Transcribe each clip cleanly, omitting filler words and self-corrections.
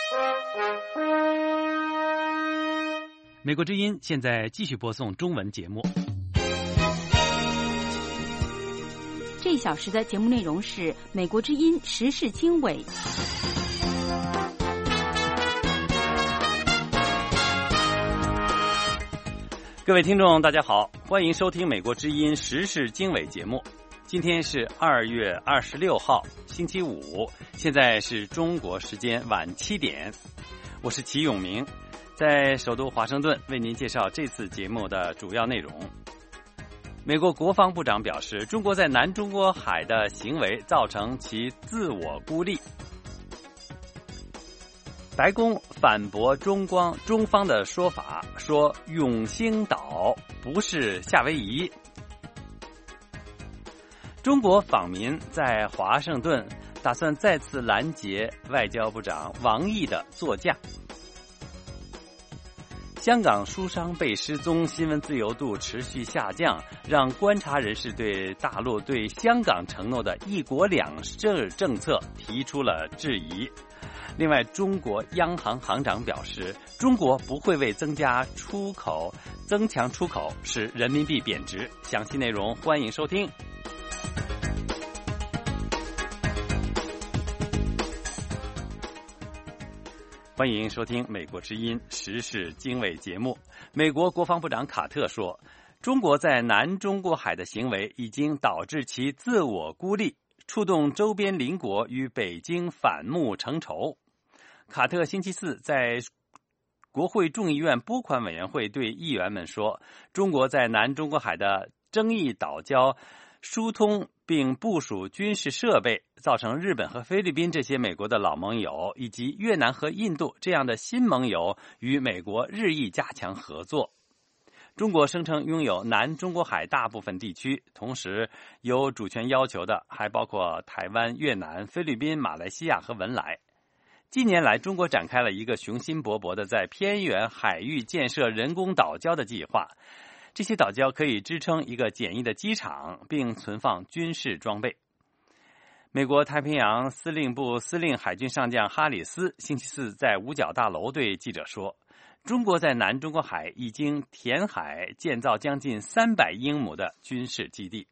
美国之音现在继续播送中文节目。 这一小时的节目内容是美国之音时事经纬。 各位听众大家好，欢迎收听美国之音时事经纬节目。今天是2月26号星期五，现在是中国时间晚7点，我是齐永明，在首都华盛顿为您介绍这次节目的主要内容。美国国防部长表示，中国在南中国海的行为造成其自我孤立。白宫反驳中方的说法，说永兴岛不是夏威夷。中国访民在华盛顿打算再次拦截外交部长王毅的座驾。香港书商被失踪，新闻自由度持续下降，让观察人士对大陆对香港承诺的一国两制政策提出了质疑。另外，中国央行行长表示，中国不会为增强出口使人民币贬值。详细内容欢迎收听。欢迎收听美国之音时事经纬节目。美国国防部长卡特说，中国在南中国海的行为已经导致其自我孤立，触动周边邻国与北京反目成仇。卡特星期四在国会众议院拨款委员会对议员们说，中国在南中国海的争议岛礁疏通并部署军事设备，造成日本和菲律宾这些美国的老盟友以及越南和印度这样的新盟友与美国日益加强合作。中国声称拥有南中国海大部分地区，同时有主权要求的还包括台湾、越南、菲律宾、马来西亚和文莱。近年来，中国展开了一个雄心勃勃的在偏远海域建设人工岛礁的计划，这些岛礁可以支撑一个简易的机场，并存放军事装备。美国太平洋司令部司令海军上将哈里斯星期四在五角大楼对记者说，中国在南中国海已经填海建造将近300英亩的军事基地。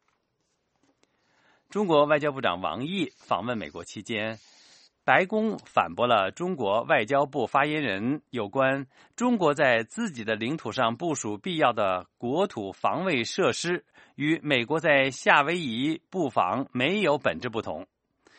中国外交部长王毅访问美国期间，白宫反驳了中国外交部发言人有关中国在自己的领土上部署必要的国土防卫设施与美国在夏威夷布防没有本质不同。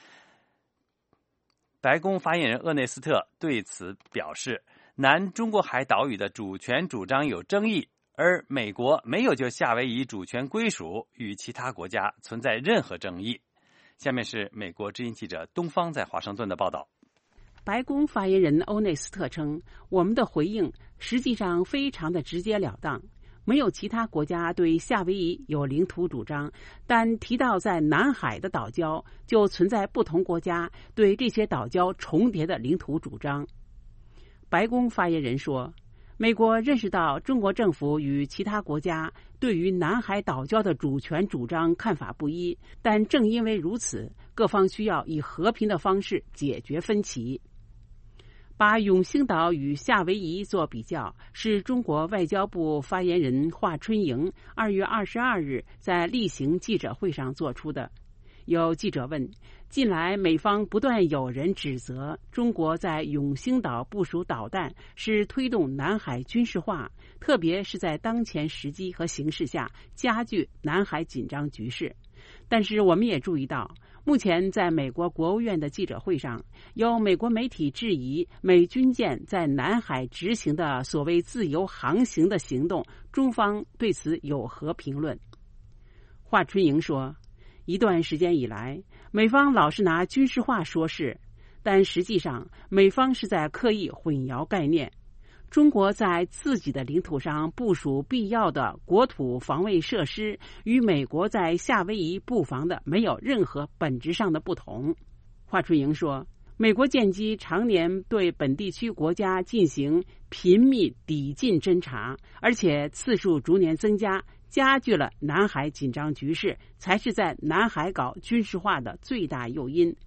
白宫发言人厄内斯特对此表示，南中国海岛屿的主权主张有争议，而美国没有就夏威夷主权归属与其他国家存在任何争议。下面是美国之音记者东方在华盛顿的报道。 白宫发言人欧内斯特称，我们的回应实际上非常的直截了当，没有其他国家对夏威夷有领土主张，但提到在南海的岛礁，就存在不同国家对这些岛礁重叠的领土主张。白宫发言人说，美国认识到中国政府与其他国家对于南海岛礁的主权主张看法不一，但正因为如此，各方需要以和平的方式解决分歧。把永兴岛与夏威夷做比较，是中国外交部发言人华春莹2月22日在例行记者会上做出的。有记者问，近来美方不断有人指责中国在永兴岛部署导弹是推动南海军事化，特别是在当前时机和形势下加剧南海紧张局势。但是我们也注意到，目前在美国国务院的记者会上，有美国媒体质疑美军舰在南海执行的所谓自由航行的行动，中方对此有何评论？华春莹说，一段时间以来，美方老是拿军事化说事，但实际上美方是在刻意混淆概念。中国在自己的领土上部署必要的国土防卫设施，与美国在夏威夷布防的没有任何本质上的不同。华春莹说，美国舰机常年对本地区国家进行频密抵近侦察，而且次数逐年增加，加剧了南海紧张局势，才是在南海搞军事化的最大诱因。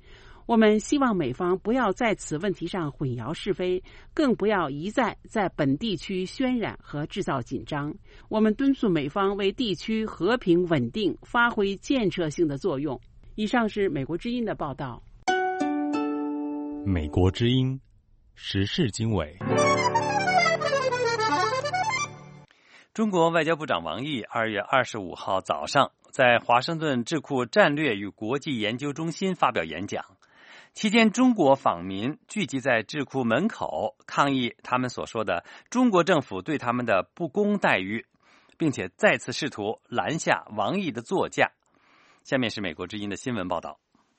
我们希望美方不要在此问题上混淆是非，更不要一再在本地区渲染和制造紧张。我们敦促美方为地区和平稳定发挥建设性的作用。以上是美国之音的报道。 美国之音时事经纬。中国外交部长王毅2月25号早上在华盛顿智库战略与国际研究中心发表演讲，期间中国访民聚集在智库门口抗议他们所说的中国政府对他们的不公待遇，并且再次试图拦下王毅的座驾。下面是美国之音的新闻报道。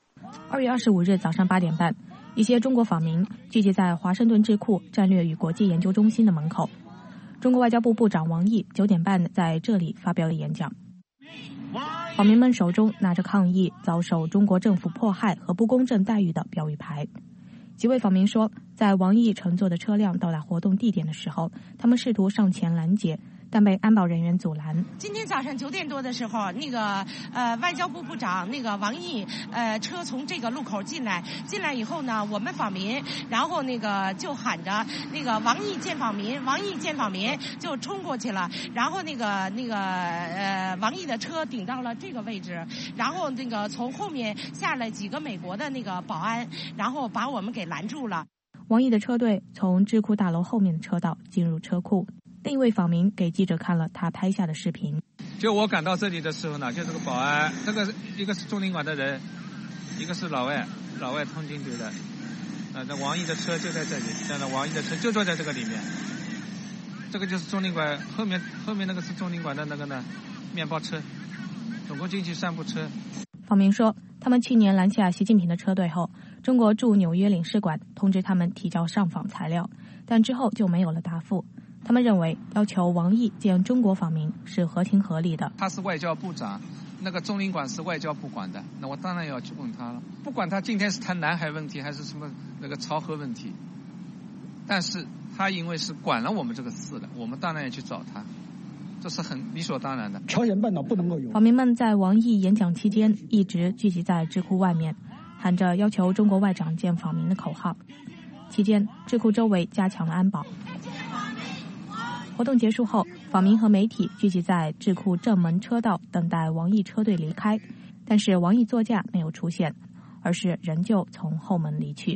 2月25日早上8点半，一些中国访民聚集在华盛顿智库战略与国际研究中心的门口。中国外交部部长王毅9点半在这里发表了演讲。访民们手中拿着抗议遭受中国政府迫害和不公正待遇的标语牌。几位访民说，在王毅乘坐的车辆到达活动地点的时候，他们试图上前拦截，但被安保人员阻拦。 今天早上9点多的时候，外交部部长王毅车从这个路口进来以后呢，我们访民然后就喊着王毅见访民，王毅见访民，就冲过去了。然后王毅的车顶到了这个位置，然后从后面下来几个美国的保安，然后把我们给拦住了。 王毅的车队从智库大楼后面的车道进入车库。另一位访民给记者看了他拍下的视频。 就我赶到这里的时候呢，就这个保安，这个一个是中领馆的人，一个是老外通讯局的。那王毅的车就在这里，现在王毅的车就坐在这个里面。这个就是中领馆后面那个是中领馆的面包车，总共进去3部车。 访民说，他们去年拦下习近平的车队后，中国驻纽约领事馆通知他们提交上访材料，但之后就没有了答复。他们认为要求王毅见中国访民是合情合理的。 他是外交部长，中领馆是外交部管的，那我当然要去问他了。不管他今天是谈南海问题还是什么朝核问题，但是他因为是管了我们这个事的，我们当然要去找他，这是很理所当然的。 朝鲜半岛不能够有。 访民们在王毅演讲期间一直聚集在智库外面，喊着要求中国外长见访民的口号。期间，智库周围加强了安保。活动结束后，访民和媒体聚集在智库正门车道等待王毅车队离开，但是王毅座驾没有出现，而是仍旧从后门离去。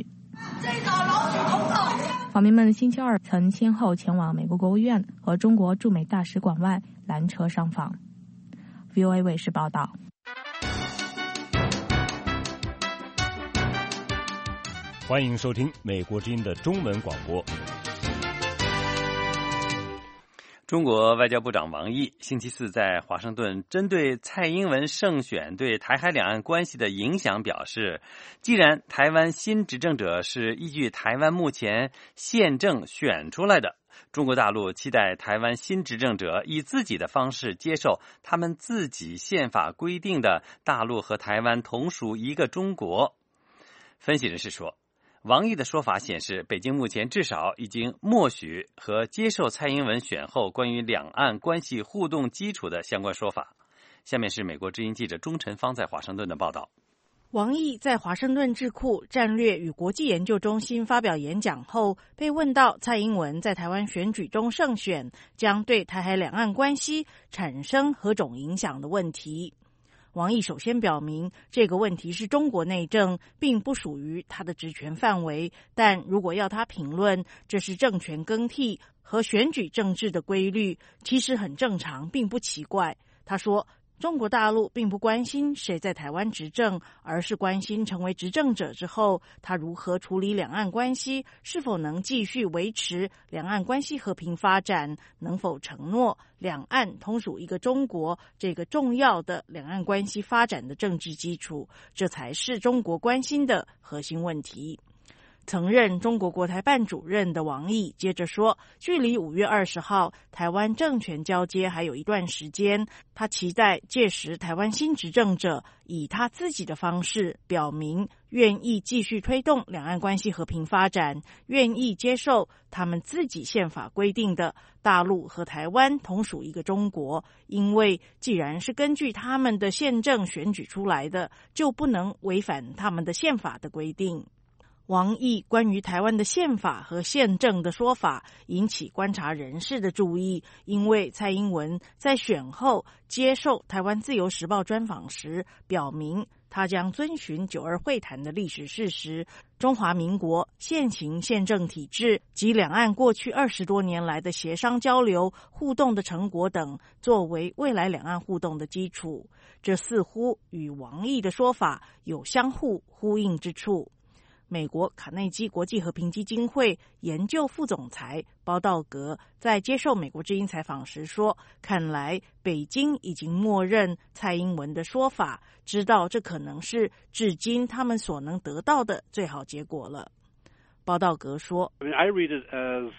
访民们星期二曾先后前往美国国务院和中国驻美大使馆外拦车上访。VOA 卫视报道。 欢迎收听美国之音的中文广播。中国外交部长王毅星期四在华盛顿针对蔡英文胜选对台海两岸关系的影响表示，既然台湾新执政者是依据台湾目前宪政选出来的，中国大陆期待台湾新执政者以自己的方式接受他们自己宪法规定的大陆和台湾同属一个中国。分析人士说，王毅的说法显示，北京目前至少已经默许和接受蔡英文选后关于两岸关系互动基础的相关说法。下面是美国之音记者钟晨芳在华盛顿的报道。 王毅在华盛顿智库战略与国际研究中心发表演讲后，被问到蔡英文在台湾选举中胜选将对台海两岸关系产生何种影响的问题。王毅首先表明，这个问题是中国内政，并不属于他的职权范围，但如果要他评论，这是政权更替和选举政治的规律，其实很正常，并不奇怪。他说，中国大陆并不关心谁在台湾执政，而是关心成为执政者之后，他如何处理两岸关系，是否能继续维持两岸关系和平发展，能否承诺两岸同属一个中国这个重要的两岸关系发展的政治基础，这才是中国关心的核心问题。 曾任中国国台办主任的王毅接着说，距离5月20号台湾政权交接还有一段时间，他期待届时台湾新执政者以他自己的方式表明愿意继续推动两岸关系和平发展，愿意接受他们自己宪法规定的大陆和台湾同属一个中国，因为既然是根据他们的宪政选举出来的，就不能违反他们的宪法的规定。王毅关于台湾的宪法和宪政的说法引起观察人士的注意，因为蔡英文在选后接受台湾自由时报专访时表明，他将遵循9·2会谈的历史事实，中华民国现行宪政体制及两岸过去20多年来的协商交流互动的成果等，作为未来两岸互动的基础。这似乎与王毅的说法有相互呼应之处。美国卡内基国际和平基金会研究副总裁包道格在接受美国之音采访时说，看来北京已经默认蔡英文的说法，知道这可能是至今他们所能得到的最好结果了。包道格说， I read it as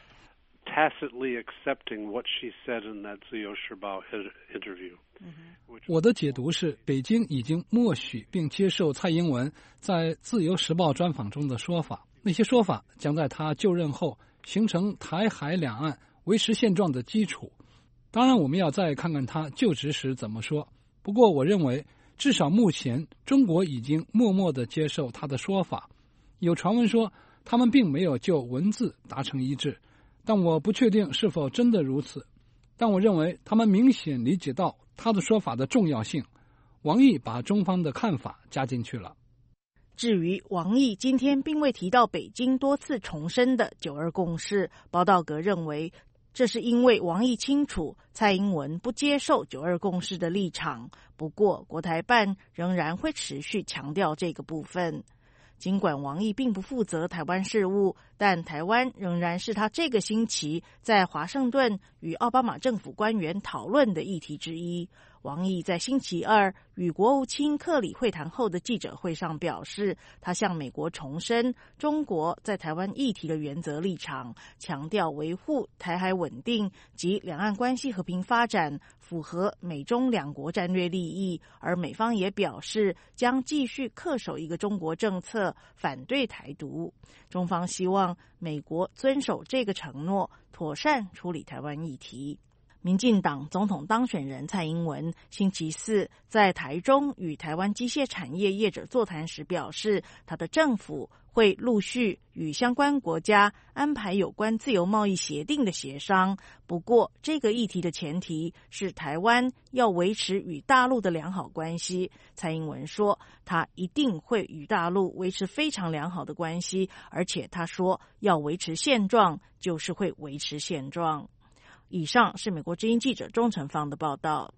tacitly accepting what she said in that 自由时报 interview。 我的解读是，北京已经默许并接受蔡英文在自由时报专访中的说法，那些说法将在他就任后形成台海两岸维持现状的基础。当然，我们要再看看他就职时怎么说。不过，我认为至少目前中国已经默默地接受他的说法。有传闻说他们并没有就文字达成一致，但我不确定是否真的如此。但我认为他们明显理解到他的说法的重要性，王毅把中方的看法加进去了。 至于王毅今天并未提到北京多次重申的9·2共识，包道格认为这是因为王毅清楚蔡英文不接受9·2共识的立场，不过国台办仍然会持续强调这个部分。尽管王毅并不负责台湾事务，但台湾仍然是他这个星期在华盛顿与奥巴马政府官员讨论的议题之一。王毅在星期二与国务卿克里会谈后的记者会上表示，他向美国重申中国在台湾议题的原则立场，强调维护台海稳定及两岸关系和平发展符合美中两国战略利益，而美方也表示将继续恪守一个中国政策，反对台独。中方希望美国遵守这个承诺，妥善处理台湾议题。民进党总统当选人蔡英文星期四在台中与台湾机械产业业者座谈时表示，他的政府会陆续与相关国家安排有关自由贸易协定的协商。不过，这个议题的前提是台湾要维持与大陆的良好关系。蔡英文说，他一定会与大陆维持非常良好的关系，而且他说要维持现状，就是会维持现状。以上是美国之音记者钟成芳的报道。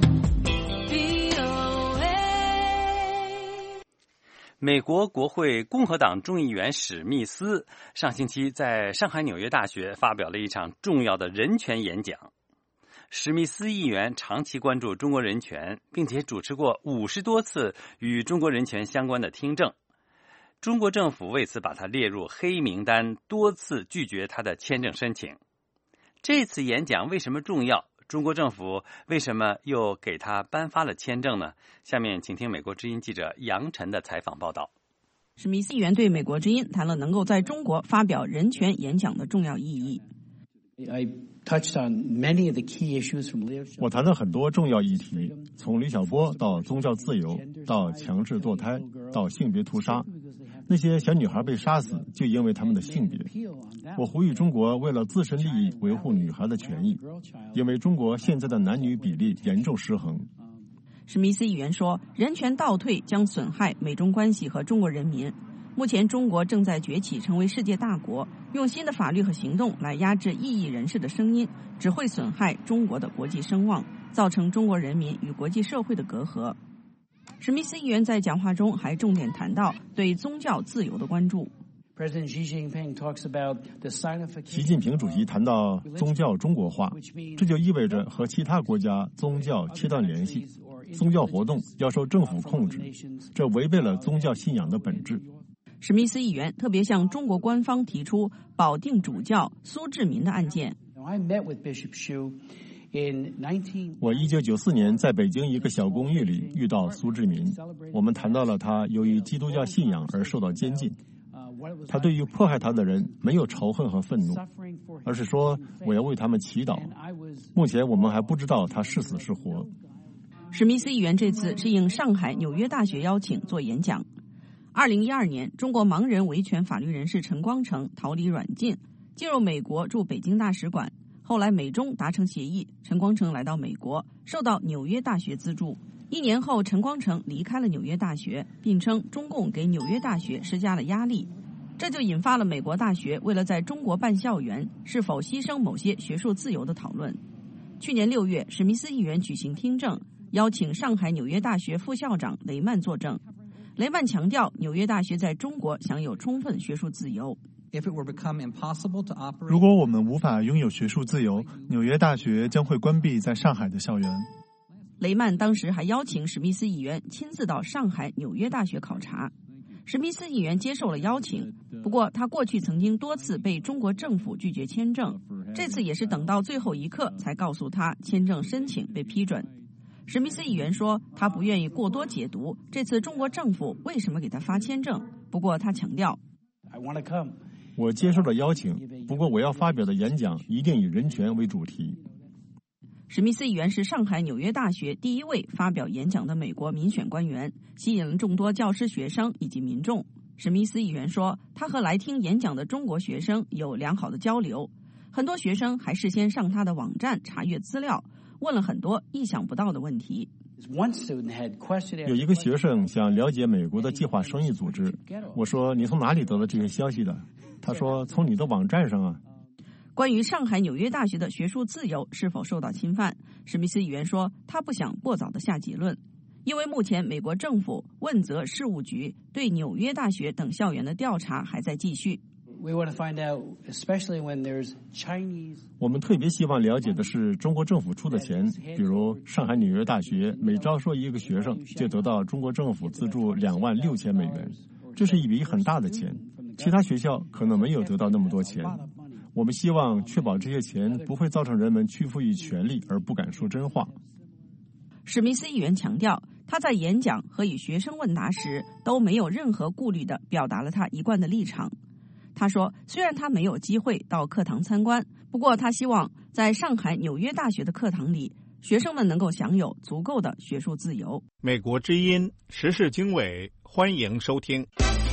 美国国会共和党众议员史密斯上星期在上海纽约大学发表了一场重要的人权演讲。史密斯议员长期关注中国人权，并且主持过50多次与中国人权相关的听证。中国政府为此把他列入黑名单，多次拒绝他的签证申请。这次演讲为什么重要？中国政府为什么又给他颁发了签证呢？下面请听美国之音记者杨晨的采访报道。 史密斯议员对美国之音谈了能够在中国发表人权演讲的重要意义。 我谈了很多重要议题，从李晓波到宗教自由，到强制堕胎，到性别屠杀。那些小女孩被杀死，就因为她们的性别。我呼吁中国为了自身利益维护女孩的权益，因为中国现在的男女比例严重失衡。 史密斯议员说，人权倒退将损害美中关系和中国人民。目前中国正在崛起成为世界大国，用新的法律和行动来压制异议人士的声音，只会损害中国的国际声望，造成中国人民与国际社会的隔阂。史密斯议员在讲话中还重点谈到对宗教自由的关注。 习近平主席谈到宗教中国化，这就意味着和其他国家宗教切断联系，宗教活动要受政府控制，这违背了宗教信仰的本质。 史密斯议员特别向中国官方提出保定主教苏志民的案件。 我1994年在北京一个小公寓里遇到苏志民，我们谈到了他由于基督教信仰而受到监禁。他对于迫害他的人没有仇恨和愤怒，而是说我要为他们祈祷。目前我们还不知道他是死是活。 史密斯议员这次是应上海纽约大学邀请做演讲。2012年，中国盲人维权法律人士陈光诚逃离软禁，进入美国驻北京大使馆。后来美中达成协议，陈光诚来到美国，受到纽约大学资助。1年后，陈光诚离开了纽约大学，并称中共给纽约大学施加了压力。这就引发了美国大学为了在中国办校园是否牺牲某些学术自由的讨论。去年6月，史密斯议员举行听证，邀请上海纽约大学副校长雷曼作证。雷曼强调，纽约大学在中国享有充分学术自由。 如果我们无法拥有学术自由，纽约大学将会关闭在上海的校园。 雷曼当时还邀请史密斯议员亲自到上海纽约大学考察。史密斯议员接受了邀请，不过他过去曾经多次被中国政府拒绝签证，这次也是等到最后一刻才告诉他签证申请被批准。史密斯议员说，他不愿意过多解读这次中国政府为什么给他发签证，不过他强调， 我接受了邀请，不过我要发表的演讲一定以人权为主题。 史密斯议员是上海纽约大学第一位发表演讲的美国民选官员，吸引了众多教师、学生以及民众。史密斯议员说，他和来听演讲的中国学生有良好的交流，很多学生还事先上他的网站查阅资料，问了很多意想不到的问题。 有一个学生想了解美国的计划生育组织，我说你从哪里得到这些消息的？他说从你的网站上啊。 关于上海纽约大学的学术自由是否受到侵犯，史密斯议员说他不想过早地下结论，因为目前美国政府问责事务局对纽约大学等校园的调查还在继续。 我们特别希望了解的是中国政府出的钱，比如上海纽约大学每招收一个学生就得到中国政府资助26000美元，这是一笔很大的钱，其他学校可能没有得到那么多钱。我们希望确保这些钱不会造成人们屈服于权力而不敢说真话。 史密斯议员强调，他在演讲和与学生问答时都没有任何顾虑地表达了他一贯的立场。他说，虽然他没有机会到课堂参观，不过他希望在上海纽约大学的课堂里，学生们能够享有足够的学术自由。 美国之音时事经纬，欢迎收听。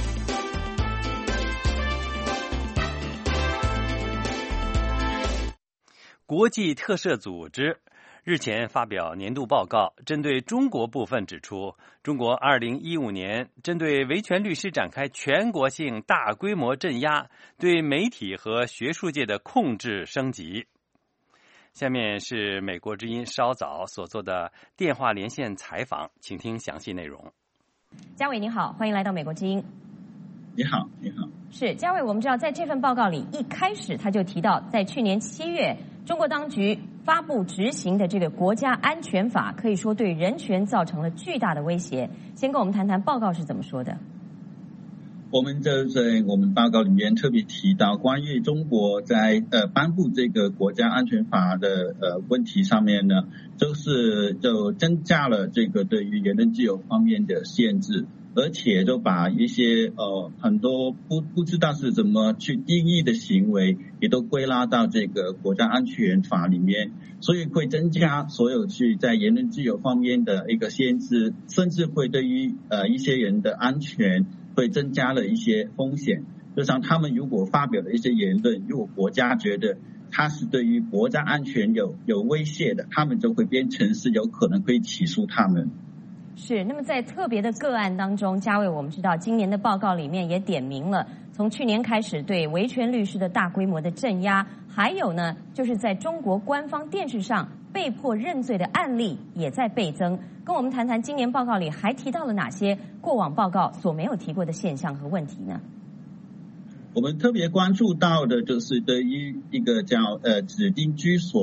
国际特赦组织日前发表年度报告，针对中国部分指出，中国2015年针对维权律师展开全国性大规模镇压，对媒体和学术界的控制升级。下面是美国之音稍早所做的电话连线采访，请听详细内容。 嘉伟你好，欢迎来到美国之音。 你好，你好。 是嘉伟，我们知道在这份报告里一开始他就提到，在去年7月中国当局发布执行的这个国家安全法，可以说对人权造成了巨大的威胁。先跟我们谈谈报告是怎么说的。 我们在我们报告里面特别提到，关于中国在颁布这个国家安全法的问题上面呢，就增加了这个对于言论自由方面的限制，而且就把一些很多不知道是怎么去定义的行为也都归纳到这个国家安全法里面，所以会增加所有去在言论自由方面的一个限制，甚至会对于一些人的安全会增加了一些风险。就像他们如果发表的一些言论，如果国家觉得它是对于国家安全有威胁的，他们就会变成是有可能会起诉他们。 是，那么在特别的个案当中，嘉伟，我们知道今年的报告里面也点明了，从去年开始对维权律师的大规模的镇压，还有呢，就是在中国官方电视上被迫认罪的案例也在倍增。跟我们谈谈今年报告里还提到了哪些过往报告所没有提过的现象和问题呢？我们特别关注到的就是对于一个叫指定居所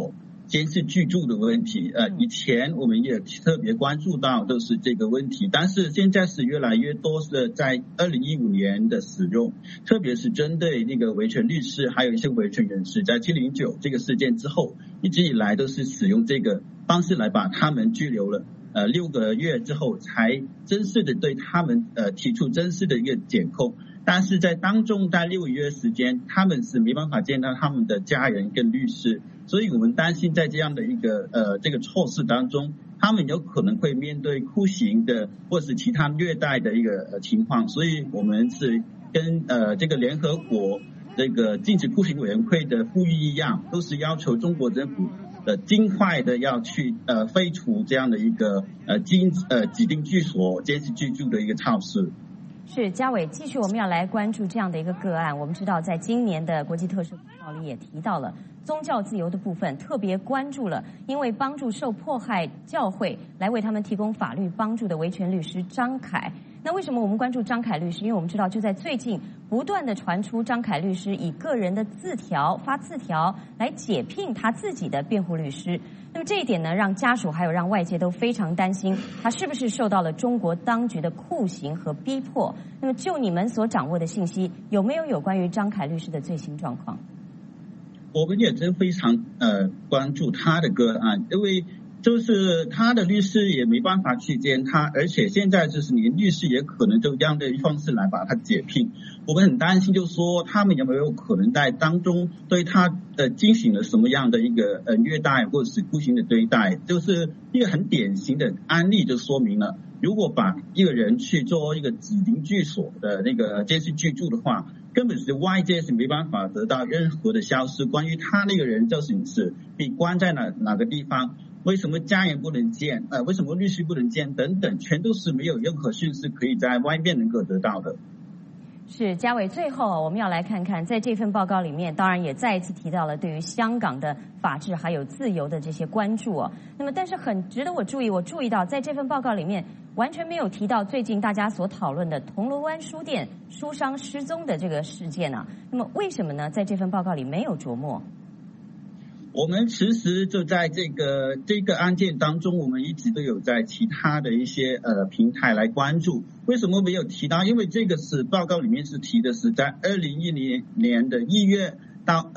监视居住的问题。以前我们也特别关注到都是这个问题，但是现在是越来越多是在2015年的使用，特别是针对那个维权律师还有一些维权人士，在709这个事件之后，一直以来都是使用这个方式来把他们拘留了。6个月之后才正式的对他们提出正式的一个检控，但是在当中在6个月时间，他们是没办法见到他们的家人跟律师，所以我们担心在这样的一个这个措施当中，他们有可能会面对酷刑的或是其他虐待的一个情况，所以我们是跟这个联合国这个禁止酷刑委员会的呼吁一样，都是要求中国政府尽快的要去废除这样的一个指定居所监视居住的一个措施。 是嘉伟，继续我们要来关注这样的一个个案。我们知道在今年的国际特赦报里也提到了宗教自由的部分，特别关注了因为帮助受迫害教会来为他们提供法律帮助的维权律师张凯。那为什么我们关注张凯律师？因为我们知道就在最近不断的传出张凯律师以个人的发字条来解聘他自己的辩护律师。那么这一点呢，让家属还有让外界都非常担心，他是不是受到了中国当局的酷刑和逼迫？那么就你们所掌握的信息，有没有关于张凯律师的最新状况？ 我们也真非常关注他的个案，因为就是他的律师也没办法去见他，而且现在就是连律师也可能就这样的方式来把他解聘。我们很担心，就是说他们有没有可能在当中对他进行了什么样的一个虐待或者是酷刑的对待，就是一个很典型的案例，就说明了如果把一个人去做一个指定居所的那个监视居住的话，根本是外界是没办法得到任何的消息关于他那个人究竟是被关在哪个地方，为什么家人不能见，为什么律师不能见等等，全都是没有任何讯息可以在外面能够得到的。 是嘉伟，最后我们要来看看，在这份报告里面，当然也再一次提到了对于香港的法治还有自由的这些关注哦。那么，但是很值得我注意到，在这份报告里面完全没有提到最近大家所讨论的铜锣湾书店书商失踪的这个事件啊。那么为什么呢？在这份报告里没有琢磨？ 我们其实就在这个案件当中，我们一直都有在其他的一些平台来关注。为什么没有提到？因为这个是报告里面是提的是在2010年的1月到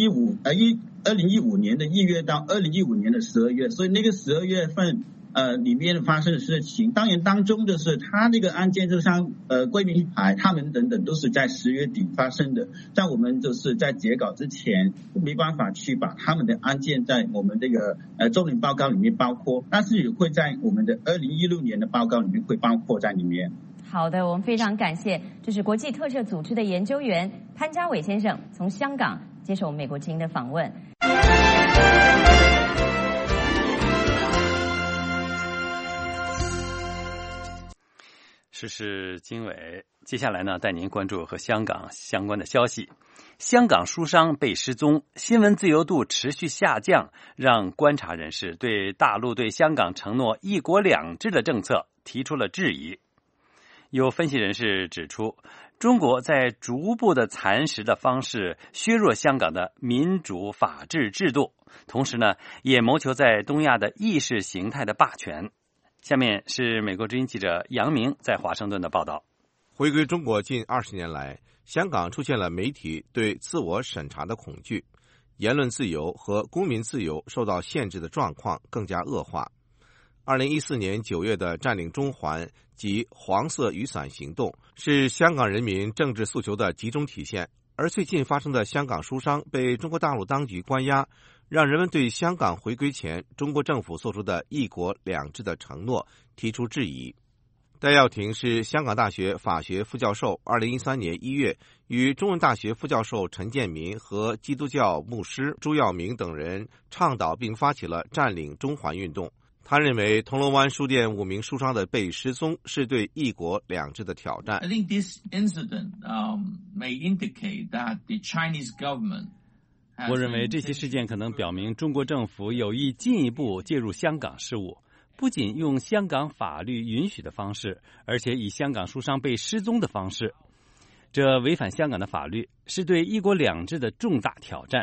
2015年的1月到2015年的12月，所以那个12月份里面发生的事情，当然当中的是他这个案件，就像桂明海他们等等都是在10月底发生的，在我们就是在截稿之前没办法去把他们的案件在我们这个周年报告里面包括，但是也会在我们的2016年的报告里面会包括在里面。 好的，我们非常感谢，这是国际特赦组织的研究员潘家伟先生从香港接受美国之音的访问。 时事经纬，接下来呢，带您关注和香港相关的消息。香港书商被失踪，新闻自由度持续下降，让观察人士对大陆对香港承诺“一国两制”的政策提出了质疑。有分析人士指出，中国在逐步的蚕食的方式削弱香港的民主法治制度，同时呢，也谋求在东亚的意识形态的霸权。下面是美国之音记者杨明在华盛顿的报道。 回归中国近20年来，香港出现了媒体对自我审查的恐惧，言论自由和公民自由受到限制的状况更加恶化。2014年9月的占领中环及黄色雨伞行动是香港人民政治诉求的集中体现，而最近发生的香港书商被中国大陆当局关押，让人们对香港回归前中国政府做出的一国两制的承诺提出质疑。戴耀廷是香港大学法学副教授，2013年1月与中文大学副教授陈建民和基督教牧师朱耀明等人倡导并发起了占领中环运动。他认为铜锣湾书店5名书商的被失踪是对一国两制的挑战。 I think this incident may indicate that the Chinese government 我认为这些事件可能表明中国政府有意进一步介入香港事务，不仅用香港法律允许的方式，而且以香港书商被失踪的方式。这违反香港的法律，是对一国两制的重大挑战。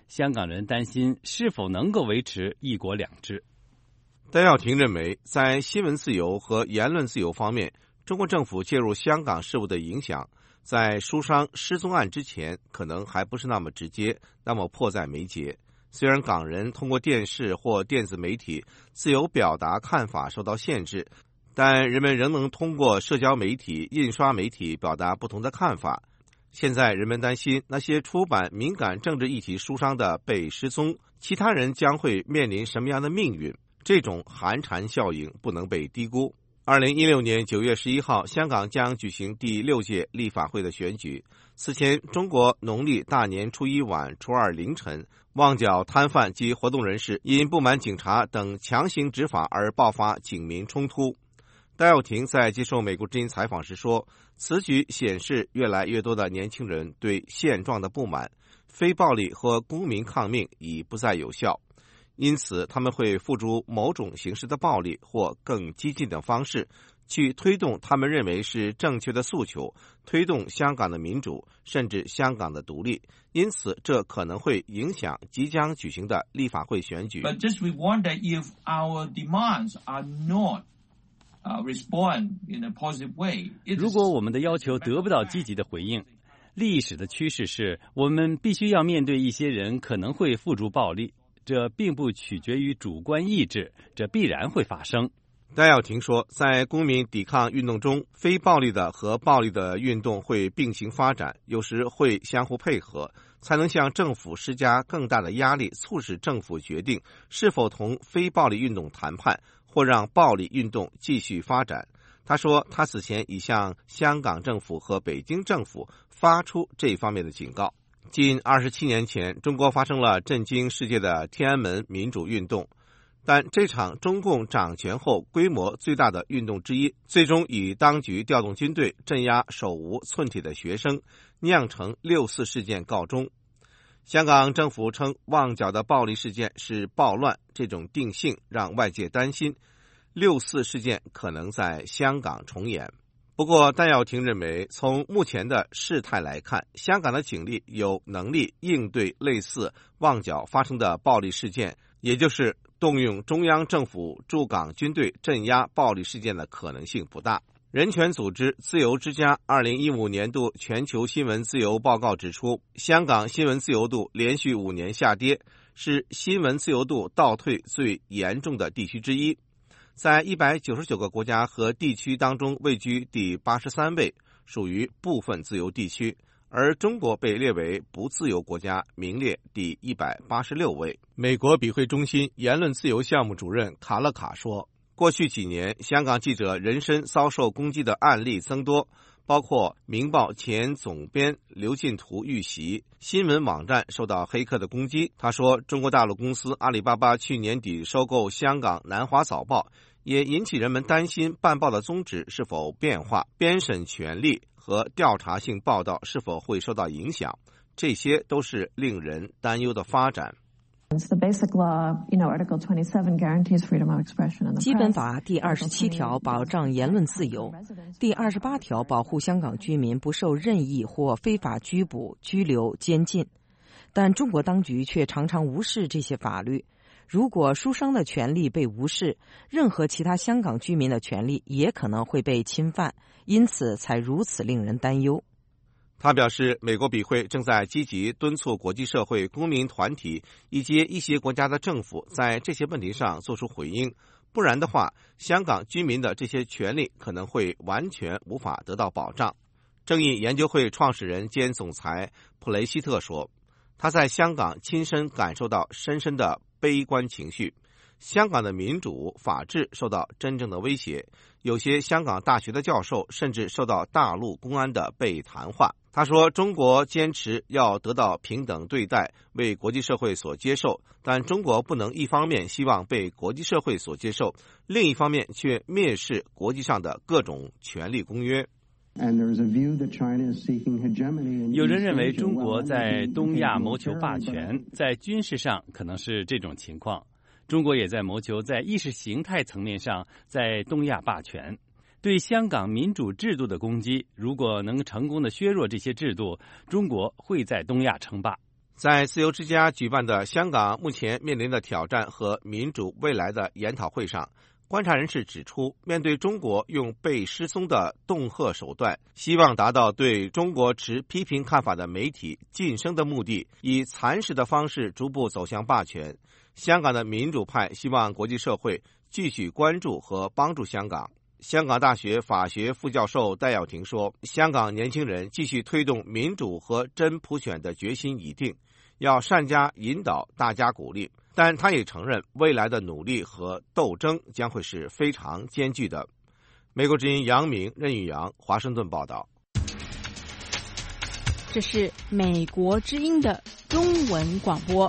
香港人担心是否能够维持一国两制。 戴耀廷认为，在新闻自由和言论自由方面，中国政府介入香港事务的影响，在书商失踪案之前可能还不是那么直接，那么迫在眉睫。虽然港人通过电视或电子媒体自由表达看法受到限制，但人们仍能通过社交媒体、印刷媒体表达不同的看法。现在人们担心那些出版敏感政治议题书商的被失踪，其他人将会面临什么样的命运？这种寒蝉效应不能被低估。2016年9月11号，香港将举行第6届立法会的选举。此前，中国农历大年初一晚、初二凌晨，旺角摊贩及活动人士因不满警察等强行执法而爆发警民冲突。戴耀廷在接受美国之音采访时说，此举显示越来越多的年轻人对现状的不满，非暴力和公民抗命已不再有效，因此他们会付诸某种形式的暴力或更激进的方式，去推动他们认为是正确的诉求，推动香港的民主，甚至香港的独立。因此这可能会影响即将举行的立法会选举。 But just we wonder if our demands are not respond in a positive way. 如果我们的要求得不到积极的回应，历史的趋势是我们必须要面对一些人可能会付诸暴力，这并不取决于主观意志，这必然会发生。 戴耀廷说，在公民抵抗运动中，非暴力的和暴力的运动会并行发展，有时会相互配合，才能向政府施加更大的压力，促使政府决定是否同非暴力运动谈判，或让暴力运动继续发展。他说，他此前已向香港政府和北京政府发出这方面的警告。近27年前，中国发生了震惊世界的天安门民主运动，但这场中共掌权后规模最大的运动之一，最终以当局调动军队镇压手无寸铁的学生，酿成6·4事件告终。香港政府称旺角的暴力事件是暴乱，这种定性让外界担心6·4事件可能在香港重演。不过戴耀廷认为，从目前的事态来看，香港的警力有能力应对类似旺角发生的暴力事件，也就是动用中央政府驻港军队镇压暴力事件的可能性不大。人权组织自由之家2015年度全球新闻自由报告指出，香港新闻自由度连续5年下跌，是新闻自由度倒退最严重的地区之一，在199个国家和地区当中位居第83位，属于部分自由地区，而中国被列为不自由国家，名列第186位。美国比会中心言论自由项目主任卡勒卡说，过去几年香港记者人身遭受攻击的案例增多，包括《明报》前总编刘进图遇袭，新闻网站受到黑客的攻击。他说，中国大陆公司阿里巴巴去年底收购香港南华早报，也引起人们担心办报的宗旨是否变化，编审权利和调查性报道是否会受到影响，这些都是令人担忧的发展。 基本法第27条保障言论自由，第28条保护香港居民不受任意或非法拘捕、拘留、监禁。但中国当局却常常无视这些法律。如果书商的权利被无视，任何其他香港居民的权利也可能会被侵犯，因此才如此令人担忧。 他表示，美国比会正在积极敦促国际社会、公民团体以及一些国家的政府在这些问题上做出回应，不然的话，香港居民的这些权利可能会完全无法得到保障。正义研究会创始人兼总裁普雷希特说，他在香港亲身感受到深深的悲观情绪，香港的民主法治受到真正的威胁，有些香港大学的教授甚至受到大陆公安的被谈话。他说，中国坚持要得到平等对待，为国际社会所接受，但中国不能一方面希望被国际社会所接受，另一方面却蔑视国际上的各种权利公约。 有人认为中国在东亚谋求霸权，在军事上可能是这种情况，中国也在谋求在意识形态层面上在东亚霸权。对香港民主制度的攻击，如果能成功的削弱这些制度，中国会在东亚称霸。 在自由之家举办的香港目前面临的挑战和民主未来的研讨会上，观察人士指出，面对中国用被失踪的恫吓手段，希望达到对中国持批评看法的媒体晋升的目的，以蚕食的方式逐步走向霸权。香港的民主派希望国际社会继续关注和帮助香港。香港大学法学副教授戴耀廷说，香港年轻人继续推动民主和真普选的决心已定，要善加引导，大家鼓励。但他也承认，未来的努力和斗争将会是非常艰巨的。美国之音杨明、任宇阳，华盛顿报道。 这是美国之音的中文广播。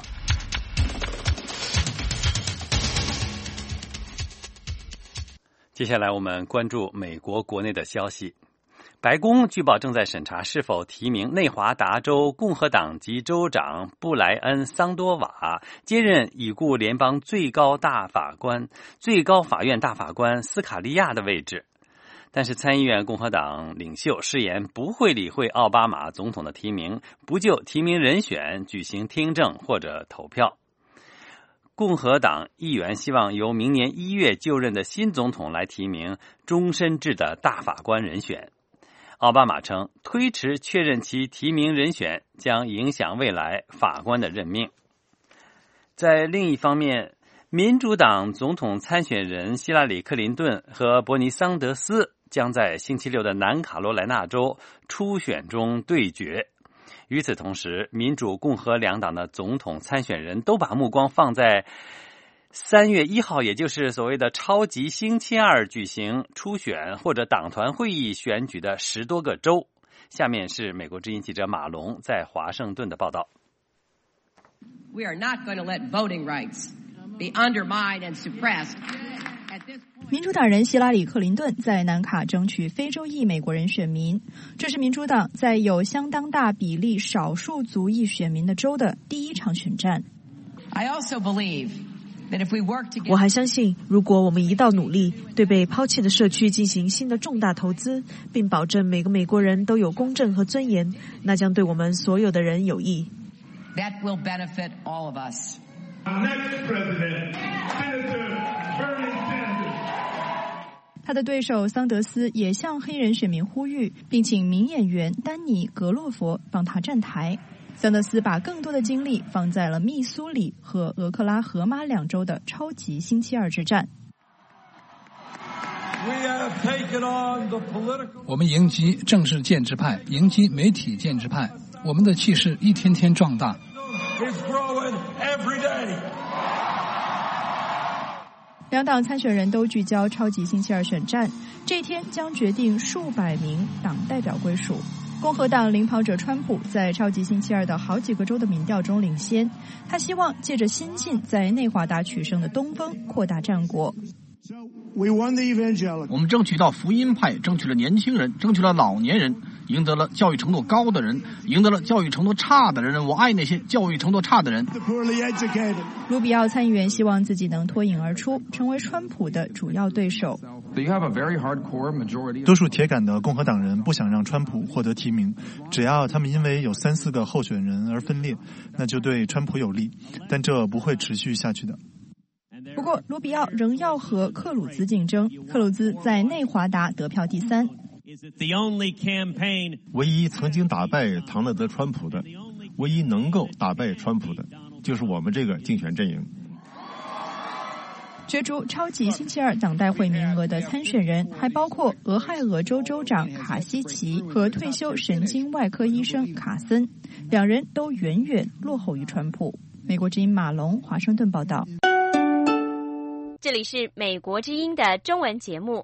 接下来我们关注美国国内的消息。白宫据报正在审查是否提名内华达州共和党籍州长布莱恩·桑多瓦接任已故联邦最高法院大法官斯卡利亚的位置。但是参议院共和党领袖誓言不会理会奥巴马总统的提名，不就提名人选举行听证或者投票。共和党议员希望由明年1月就任的新总统来提名终身制的大法官人选。奥巴马称，推迟确认其提名人选将影响未来法官的任命。在另一方面，民主党总统参选人希拉里·克林顿和伯尼·桑德斯将在星期六的南卡罗来纳州初选中对决。与此同时，民主共和两党的总统参选人都把目光放在3月1号，也就是所谓的超级星期二举行初选或者党团会议选举的10多个州。下面是美国之音记者马龙在华盛顿的报道。 We are not going to let voting rights be undermined and suppressed. 民主党人希拉里·克林顿在南卡争取非洲裔美国人选民，这是民主党在有相当大比例少数族裔选民的州的第一场选战。 我还相信，如果我们一道努力，对被抛弃的社区进行新的重大投资，并保证每个美国人都有公正和尊严，那将对我们所有的人有益。 That will benefit all of us. Next president, Senator Bernie Sanders. 他的对手桑德斯也向黑人选民呼吁，并请名演员丹尼·格洛佛帮他站台。桑德斯把更多的精力放在了密苏里和俄克拉荷马2州的超级星期二之战。 我们迎击政治建制派，迎击媒体建制派，我们的气势一天天壮大。 两党参选人都聚焦超级星期二选战，这一天将决定数百名党代表归属。共和党领跑者川普在超级星期二的好几个州的民调中领先，他希望借着新晋在内华达取胜的东风扩大战果。 我们争取到福音派，争取了年轻人，争取了老年人，赢得了教育程度高的人，赢得了教育程度差的人。我爱那些教育程度差的人。 卢比奥参议员希望自己能脱颖而出，成为川普的主要对手。 多数铁杆的共和党人不想让川普获得提名，只要他们因为有3-4个候选人而分裂，那就对川普有利，但这不会持续下去的。 不过，卢比奥仍要和克鲁兹竞争。克鲁兹在内华达得票第3。 唯一曾经打败唐纳德·川普的，唯一能够打败川普的，就是我们这个竞选阵营。 角逐超级星期二党代会名额的参选人还包括俄亥俄州州长卡西奇和退休神经外科医生卡森，两人都远远落后于川普。美国之音马龙，华盛顿报道。 这里是美国之音的中文节目。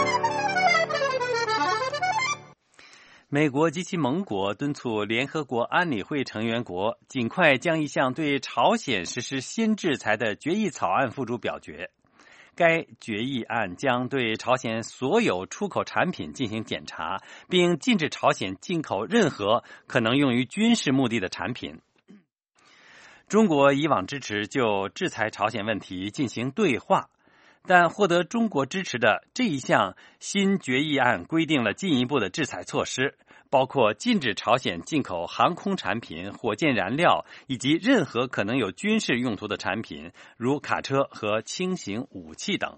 美国及其盟国敦促联合国安理会成员国尽快将一项对朝鲜实施新制裁的决议草案付诸表决。该决议案将对朝鲜所有出口产品进行检查，并禁止朝鲜进口任何可能用于军事目的的产品。中国以往支持就制裁朝鲜问题进行对话， 但获得中国支持的这一项新决议案规定了进一步的制裁措施，包括禁止朝鲜进口航空产品、火箭燃料以及任何可能有军事用途的产品，如卡车和轻型武器等。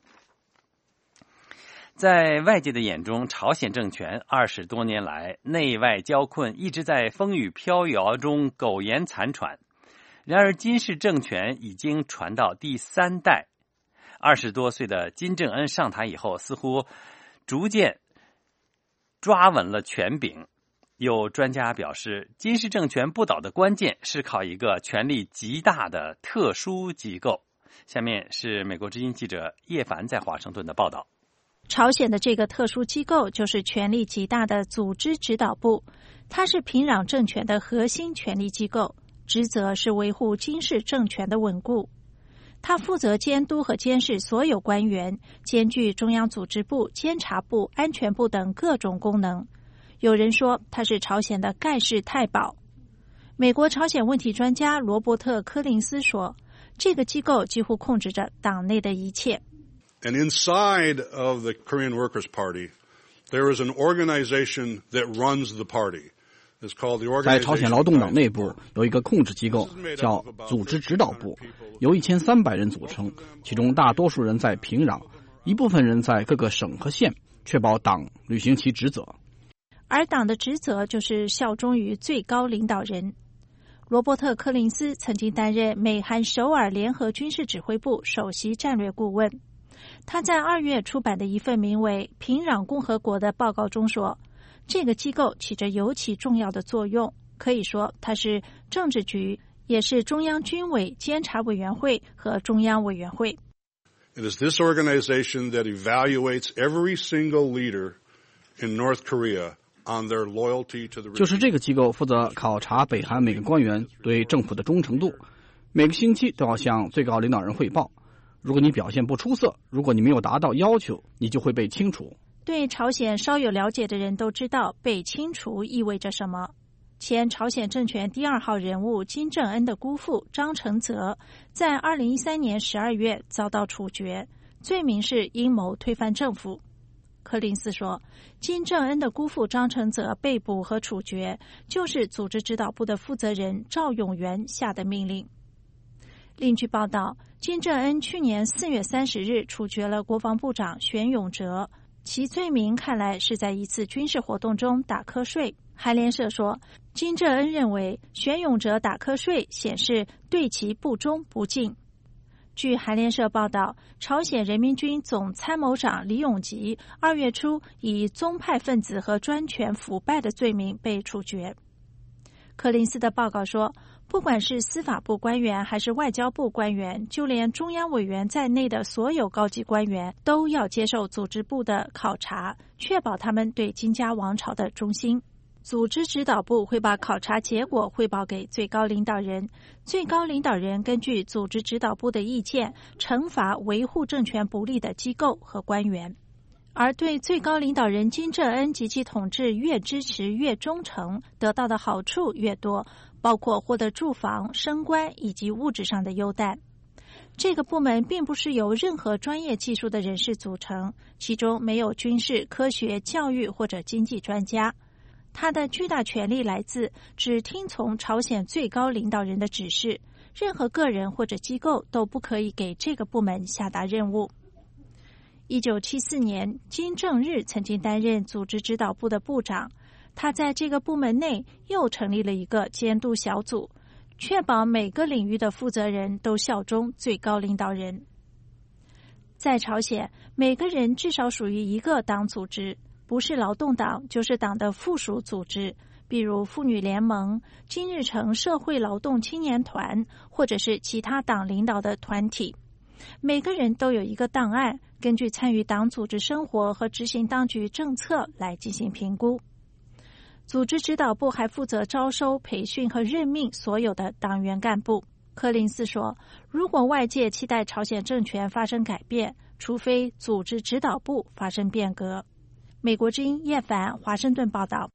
在外界的眼中，朝鲜政权20多年来内外交困，一直在风雨飘摇中苟延残喘。然而金氏政权已经传到第3代，20多岁的金正恩上台以后，似乎逐渐抓稳了权柄。有专家表示，金氏政权不倒的关键是靠一个权力极大的特殊机构。下面是美国之音记者叶凡在华盛顿的报道。 朝鲜的这个特殊机构就是权力极大的组织指导部，它是平壤政权的核心权力机构，职责是维护金氏政权的稳固。他负责监督和监视所有官员，兼具中央组织部、监察部、安全部等各种功能。有人说他是朝鲜的盖世太保。美国朝鲜问题专家罗伯特·柯林斯说，这个机构几乎控制着党内的一切。 And inside of the Korean Workers' Party, there is an organization that runs the party. 在朝鲜劳动党内部有一个控制机构，叫组织指导部，由1300人组成，其中大多数人在平壤，一部分人在各个省和县，确保党履行其职责。 而党的职责就是效忠于最高领导人。罗伯特·柯林斯曾经担任美韩首尔联合军事指挥部首席战略顾问。他在2月出版的一份名为《平壤共和国》的报告中说，这个机构起着尤其重要的作用，可以说它是政治局，也是中央军委监察委员会和中央委员会。 It is this organization that evaluates every single leader in North Korea on their loyalty to the regime. 就是这个机构负责考察北韩每个官员对政府的忠诚度，每个星期都要向最高领导人汇报。如果你表现不出色，如果你没有达到要求，你就会被清除。 对朝鲜稍有了解的人都知道被清除意味着什么。前朝鲜政权第2号人物金正恩的姑父张承泽在2013年12月遭到处决，罪名是阴谋推翻政府。柯林斯说，金正恩的姑父张承泽被捕和处决，就是组织指导部的负责人赵永元下的命令。另据报道，金正恩去年4月30日处决了国防部长玄永哲，其罪名看来是在一次军事活动中打瞌睡。韩联社说，金正恩认为玄永哲打瞌睡显示对其不忠不敬。据韩联社报道，朝鲜人民军总参谋长李永吉2月初以宗派分子和专权腐败的罪名被处决。柯林斯的报告说，不管是司法部官员还是外交部官员，就连中央委员在内的所有高级官员都要接受组织部的考察，确保他们对金家王朝的忠心。组织指导部会把考察结果汇报给最高领导人，最高领导人根据组织指导部的意见，惩罚维护政权不利的机构和官员。而对最高领导人金正恩及其统治越支持越忠诚，得到的好处越多，包括获得住房、升官以及物质上的优待。这个部门并不是由任何专业技术的人士组成，其中没有军事、科学、教育或者经济专家。他的巨大权力来自只听从朝鲜最高领导人的指示，任何个人或者机构都不可以给这个部门下达任务。1974年，金正日曾经担任组织指导部的部长，他在这个部门内又成立了一个监督小组，确保每个领域的负责人都效忠最高领导人。在朝鲜，每个人至少属于一个党组织，不是劳动党就是党的附属组织，比如妇女联盟、金日成社会劳动青年团，或者是其他党领导的团体。每个人都有一个档案，根据参与党组织生活和执行当局政策来进行评估。组织指导部还负责招收、培训和任命所有的党员干部。柯林斯说，如果外界期待朝鲜政权发生改变，除非组织指导部发生变革。美国之音叶凡，华盛顿报道。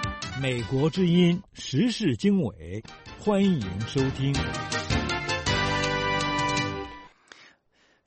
美国之音时事经纬，欢迎收听。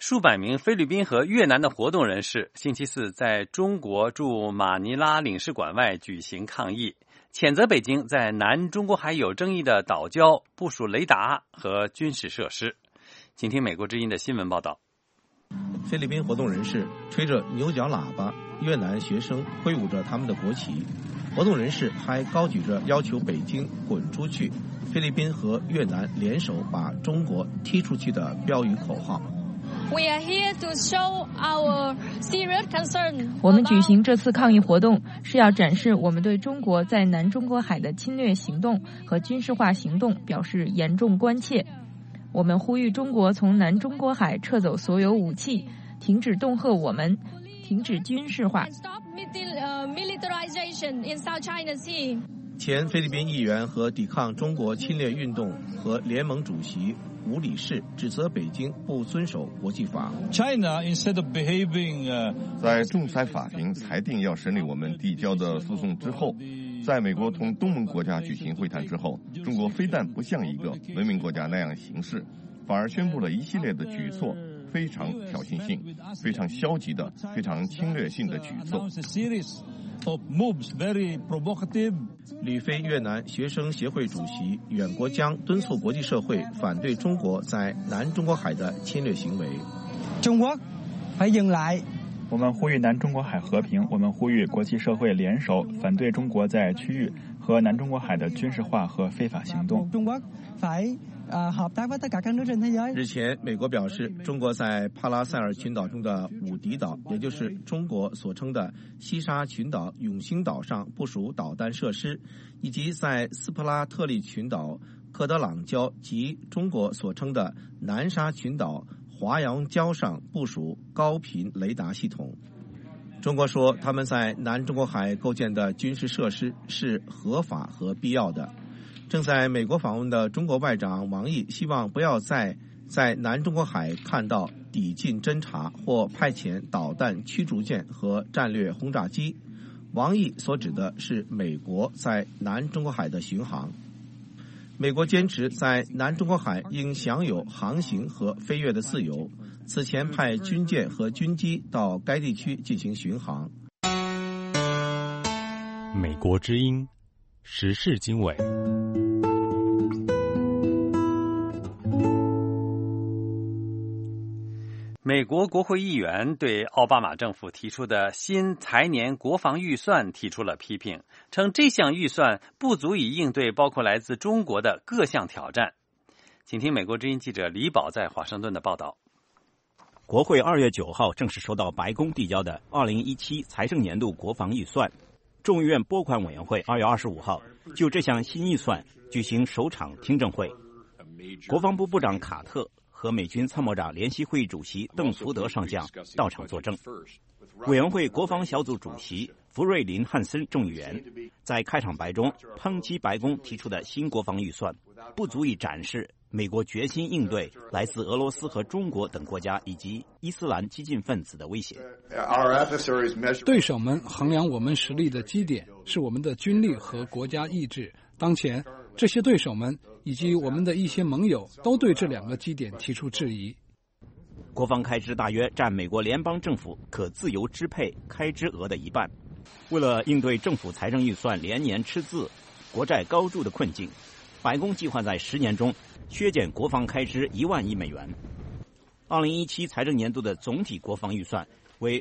数百名菲律宾和越南的活动人士星期四在中国驻马尼拉领事馆外举行抗议，谴责北京在南中国海有争议的岛礁部署雷达和军事设施。请听美国之音的新闻报道。 菲律宾活动人士吹着牛角喇叭，越南学生挥舞着他们的国旗，活动人士还高举着要求北京滚出去，菲律宾和越南联手把中国踢出去的标语口号。 我们举行这次抗议活动，是要展示我们对中国在南中国海的侵略行动和军事化行动表示严重关切。我们呼吁中国从南中国海撤走所有武器，停止恫吓我们，停止军事化。 前菲律宾议员和抵抗中国侵略运动和联盟主席吴理士指责北京不遵守国际法。 在仲裁法庭裁定要审理我们递交的诉讼之后，在美国同东盟国家举行会谈之后，中国非但不像一个文明国家那样行事，反而宣布了一系列的举措，非常挑衅性、非常消极的、非常侵略性的举措。 旅菲越南学生协会主席阮国江敦促国际社会反对中国在南中国海的侵略行为。 中国phải dừng lại。 我们呼吁南中国海和平，我们呼吁国际社会联手反对中国在区域和南中国海的军事化和非法行动。 中國phải hợp tác với tất cả các nước trên thế giới。 日前，美国表示，中国在帕拉塞尔群岛中的武迪岛，也就是中国所称的西沙群岛永兴岛上部署导弹设施，以及在斯普拉特利群岛科德朗礁及中国所称的南沙群岛华阳礁上部署高频雷达系统。中国说，他们在南中国海构建的军事设施是合法和必要的。正在美国访问的中国外长王毅希望不要在南中国海看到抵近侦察或派遣导弹驱逐舰和战略轰炸机。王毅所指的是美国在南中国海的巡航。美国坚持在南中国海应享有航行和飞越的自由，此前派军舰和军机到该地区进行巡航。 美国之音时事经纬。 美国国会议员对奥巴马政府提出的新财年国防预算提出了批评，称这项预算不足以应对包括来自中国的各项挑战。请听美国之音记者李宝在华盛顿的报道。 国会2月9号正式收到白宫递交的2017财政年度国防预算，众议院拨款委员会2月25号就这项新预算举行首场听证会。国防部部长卡特和美军参谋长联席会议主席邓福德上将到场作证。委员会国防小组主席福瑞林汉森众议员在开场白中抨击白宫提出的新国防预算不足以展示美国决心应对来自俄罗斯和中国等国家以及伊斯兰激进分子的威胁。 对手们衡量我们实力的基点是我们的军力和国家意志。当前，这些对手们以及我们的一些盟友都对这2个基点提出质疑。 国防开支大约占美国联邦政府可自由支配开支额的1半。为了应对政府财政预算连年赤字、国债高筑的困境，白宫计划在10年中削减国防开支1万亿美元。2017财政年度的总体国防预算为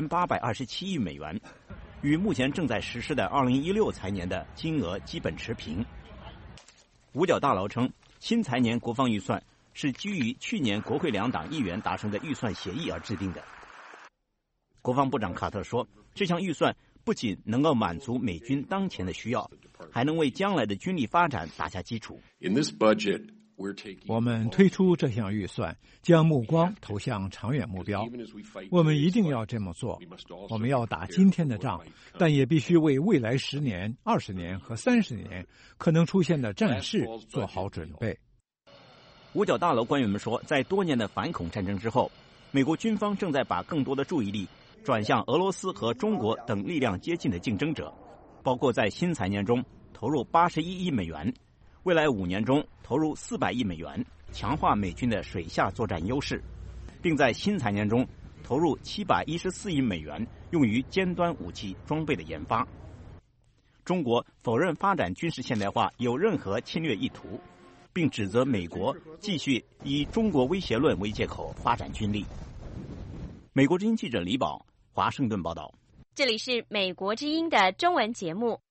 5827亿美元，与目前正在实施的2016财年的金额基本持平。五角大楼称，新财年国防预算是基于去年国会2党议员达成的预算协议而制定的。国防部长卡特说，这项预算不仅能够满足美军当前的需要，还能为将来的军力发展打下基础。 我们推出这项预算，将目光投向长远目标。我们一定要这么做。我们要打今天的仗，但也必须为未来10年、20年和30年可能出现的战事做好准备。 五角大楼官员们说，在多年的反恐战争之后，美国军方正在把更多的注意力转向俄罗斯和中国等力量接近的竞争者，包括在新财年中投入81亿美元，未来5年中投入400亿美元，强化美军的水下作战优势。 并在新财年中投入714亿美元用于尖端武器装备的研发。中国否认发展军事现代化有任何侵略意图，并指责美国继续以中国威胁论为借口发展军力。美国之音记者李宝，华盛顿报道。 这里是美国之音的中文节目。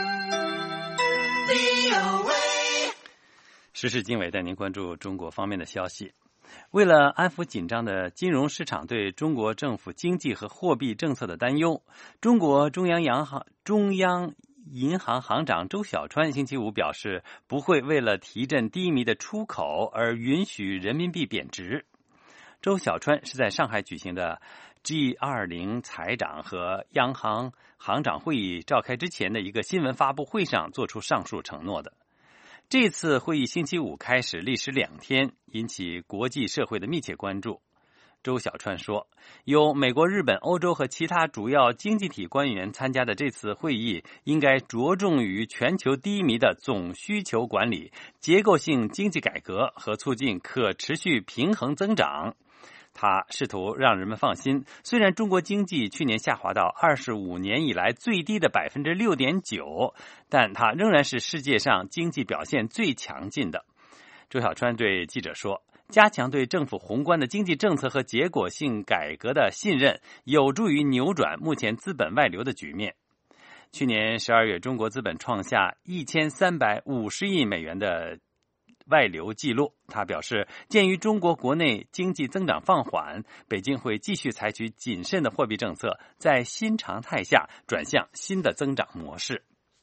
时事经纬带您关注中国方面的消息。为了安抚紧张的金融市场对中国政府经济和货币政策的担忧，中国中央银行行长周小川星期五表示，不会为了提振低迷的出口而允许人民币贬值。周小川是在上海举行的 G20 财长和央行行长会议召开之前的一个新闻发布会上做出上述承诺的。这次会议星期五开始，历时2天，引起国际社会的密切关注。周小川说，有美国、日本、欧洲和其他主要经济体官员参加的这次会议应该着重于全球低迷的总需求管理、结构性经济改革和促进可持续平衡增长。他试图让人们放心，虽然中国经济去年下滑到25年以来最低的 6.9%， 但它仍然是世界上经济表现最强劲的。周小川对记者说，加强对政府宏观的经济政策和结果性改革的信任，有助于扭转目前资本外流的局面。去年12月，中国资本创下1350亿美元的外流记录。他表示，鉴于中国国内经济增长放缓，北京会继续采取谨慎的货币政策，在新常态下转向新的增长模式。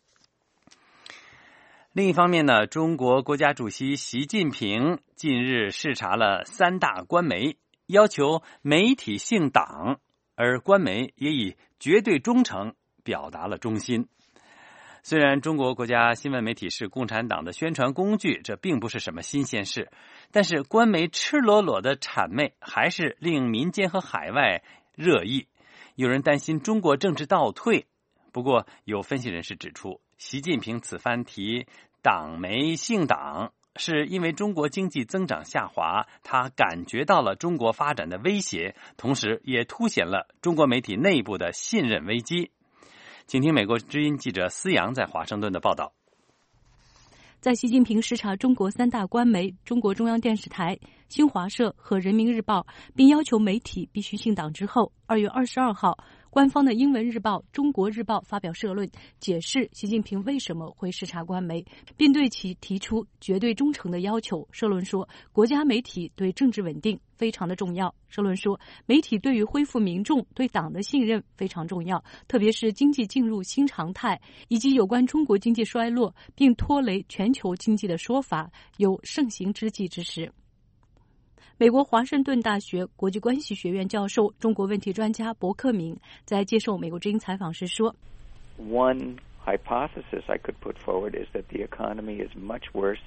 另一方面呢，中国国家主席习近平近日视察了3大官媒，要求媒体姓党，而官媒也以绝对忠诚表达了忠心。虽然中国国家新闻媒体是共产党的宣传工具，这并不是什么新鲜事，但是官媒赤裸裸的谄媚还是令民间和海外热议。有人担心中国政治倒退，不过有分析人士指出，习近平此番提党媒姓党，是因为中国经济增长下滑，他感觉到了中国发展的威胁，同时也凸显了中国媒体内部的信任危机。请听美国之音记者思阳在华盛顿的报道。 在习近平视察中国3大官媒中国中央电视台、新华社和人民日报，并要求媒体必须姓党之后，2月22号，官方的英文日报《中国日报》发表社论，解释习近平为什么会视察官媒，并对其提出绝对忠诚的要求。社论说，国家媒体对政治稳定非常的重要。社论说，媒体对于恢复民众对党的信任非常重要，特别是经济进入新常态以及有关中国经济衰落并拖累全球经济的说法有盛行之际之时。美国华盛顿大学国际关系学院教授、中国问题专家伯克明在接受美国之音采访时说 ：“One hypothesis I could put forward is that the economy is much worse